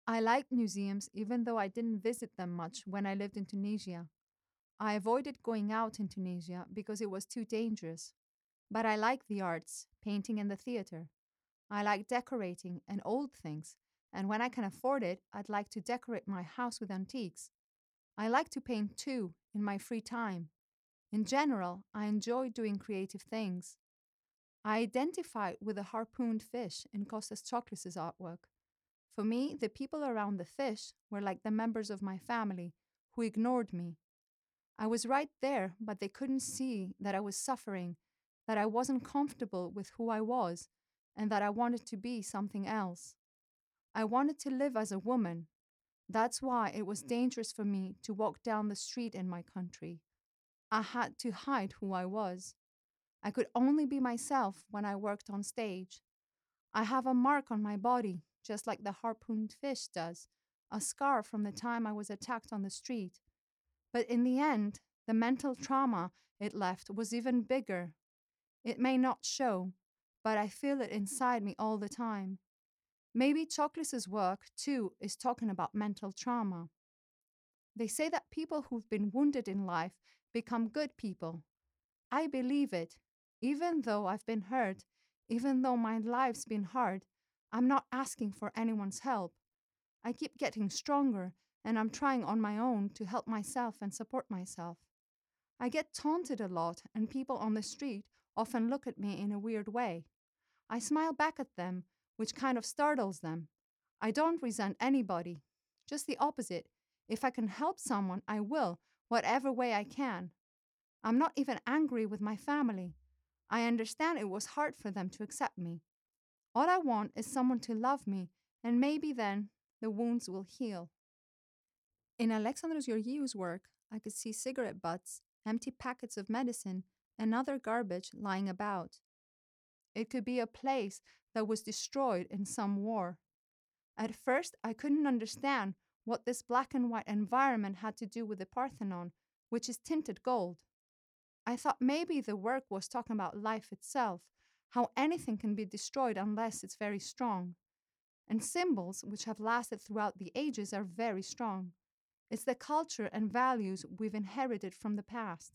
I like museums even though I didn't visit them much when I lived in Tunisia. I avoided going out in Tunisia because it was too dangerous. But I like the arts, painting and the theater. I like decorating and old things, and when I can afford it, I'd like to decorate my house with antiques. I like to paint too, in my free time. In general, I enjoy doing creative things. I identify with the harpooned fish in Costas Choclis' artwork. For me, the people around the fish were like the members of my family who ignored me. I was right there, but they couldn't see that I was suffering, that I wasn't comfortable with who I was, and that I wanted to be something else. I wanted to live as a woman. That's why it was dangerous for me to walk down the street in my country. I had to hide who I was. I could only be myself when I worked on stage. I have a mark on my body, just like the harpooned fish does, a scar from the time I was attacked on the street. But in the end, the mental trauma it left was even bigger. It may not show, but I feel it inside me all the time. Maybe Choclis's work, too, is talking about mental trauma. They say that people who've been wounded in life become good people. I believe it. Even though I've been hurt, even though my life's been hard, I'm not asking for anyone's help. I keep getting stronger, and I'm trying on my own to help myself and support myself. I get taunted a lot, and people on the street often look at me in a weird way. I smile back at them, which kind of startles them. I don't resent anybody, just the opposite. If I can help someone, I will, whatever way I can. I'm not even angry with my family. I understand it was hard for them to accept me. All I want is someone to love me, and maybe then the wounds will heal. In Alexandros Georgiou's work, I could see cigarette butts, empty packets of medicine, and other garbage lying about. It could be a place that was destroyed in some war. At first, I couldn't understand what this black and white environment had to do with the Parthenon, which is tinted gold. I thought maybe the work was talking about life itself, how anything can be destroyed unless it's very strong. And symbols, which have lasted throughout the ages, are very strong. It's the culture and values we've inherited from the past.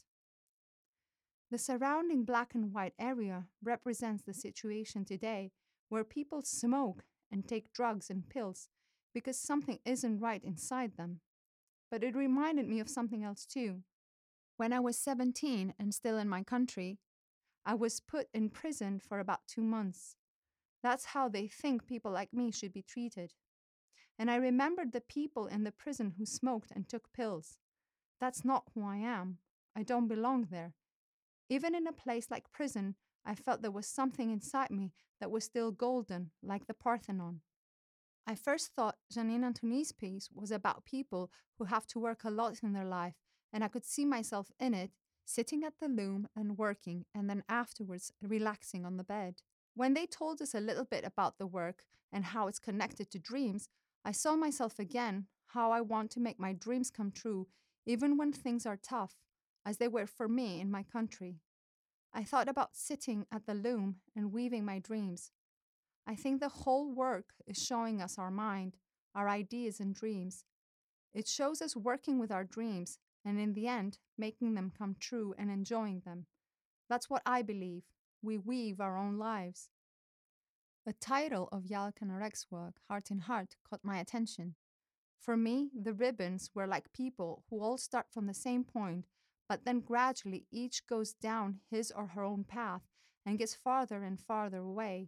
The surrounding black and white area represents the situation today where people smoke and take drugs and pills because something isn't right inside them. But it reminded me of something else too. When I was 17 and still in my country, I was put in prison for about 2 months. That's how they think people like me should be treated. And I remembered the people in the prison who smoked and took pills. That's not who I am. I don't belong there. Even in a place like prison, I felt there was something inside me that was still golden, like the Parthenon. I first thought Janine Antonie's piece was about people who have to work a lot in their life, and I could see myself in it, sitting at the loom and working, and then afterwards relaxing on the bed. When they told us a little bit about the work and how it's connected to dreams, I saw myself again, how I want to make my dreams come true, even when things are tough, as they were for me in my country. I thought about sitting at the loom and weaving my dreams. I think the whole work is showing us our mind, our ideas and dreams. It shows us working with our dreams and in the end, making them come true and enjoying them. That's what I believe. We weave our own lives. The title of Yael Kanarek's work, Heart in Heart, caught my attention. For me, the ribbons were like people who all start from the same point, but then gradually each goes down his or her own path and gets farther and farther away.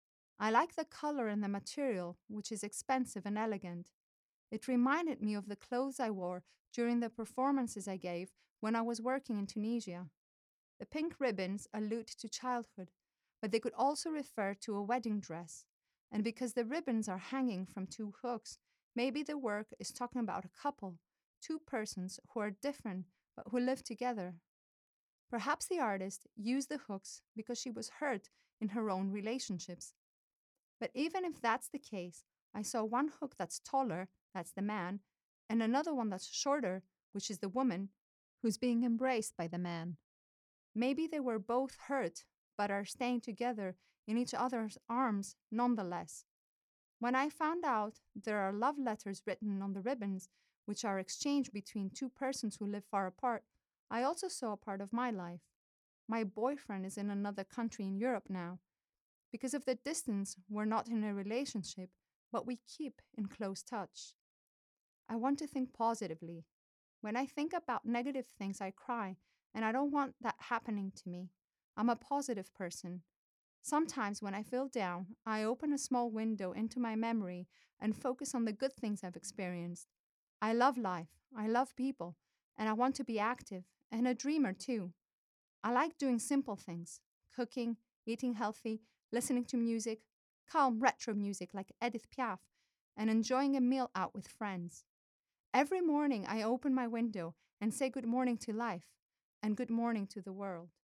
I like the color and the material, which is expensive and elegant. It reminded me of the clothes I wore during the performances I gave when I was working in Tunisia. The pink ribbons allude to childhood, but they could also refer to a wedding dress. And because the ribbons are hanging from two hooks, maybe the work is talking about a couple, two persons who are different but who live together. Perhaps the artist used the hooks because she was hurt in her own relationships. But even if that's the case, I saw one hook that's taller, that's the man, and another one that's shorter, which is the woman, who's being embraced by the man. Maybe they were both hurt, but are staying together in each other's arms nonetheless. When I found out there are love letters written on the ribbons, which are exchanged between two persons who live far apart, I also saw a part of my life. My boyfriend is in another country in Europe now. Because of the distance, we're not in a relationship, but we keep in close touch. I want to think positively. When I think about negative things, I cry, and I don't want that happening to me. I'm a positive person. Sometimes, when I feel down, I open a small window into my memory and focus on the good things I've experienced. I love life, I love people, and I want to be active and a dreamer too. I like doing simple things: cooking, eating healthy, listening to music, calm retro music like Edith Piaf, and enjoying a meal out with friends. Every morning, I open my window and say good morning to life and good morning to the world.